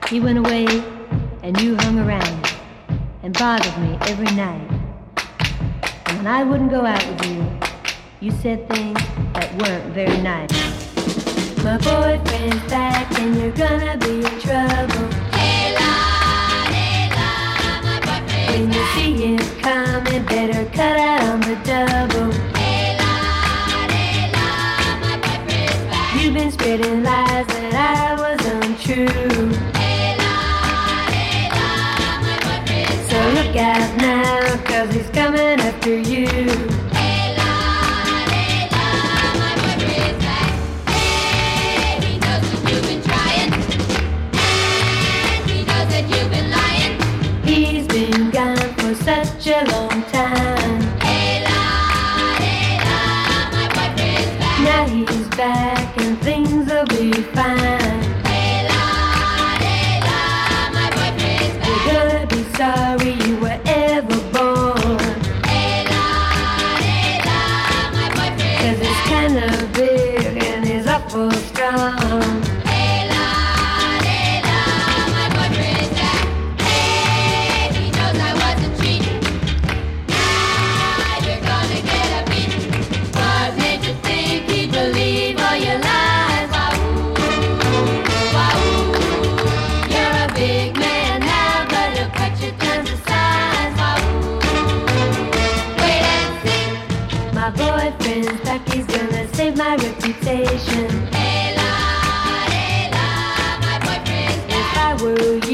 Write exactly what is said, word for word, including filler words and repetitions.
He went away and you hung around and bothered me every night. And when I wouldn't go out with you, you said things that weren't very nice. My boyfriend's back and you're gonna be in trouble. Hey la, hey la, my boyfriend's When you back. see him coming, better cut out on the double. Hey la, hey la, my boyfriend's back. You've been spreading lies that I was untrue. Hey la, hey la, my boyfriend's So back. look out now, cause he's coming after you. Hey la, hey la, my boyfriend's back. Hey, he knows that you've been trying, and he knows that you've been lying. He's been gone for such a long time. Hey la, hey la, my boyfriend's back. Now he's back and things will be fine. Hey la, hey la, my boyfriend's back. You're gonna be sorry you were ever born. Hey la, hey la, my boyfriend's Cause it's back. kinda big and he's awful strong. Hey la, hey la, my boyfriend's back. Hey, he knows I wasn't cheating. Now you're gonna get a beating. What made you think he'd believe all your lies? Wahoo, wahoo. You're a big man now, but he'll cut you down to size. Wahoo, wait and see. My boyfriend's back, he's gonna save my reputation. Hey la, hey la, my boyfriend's If back. I were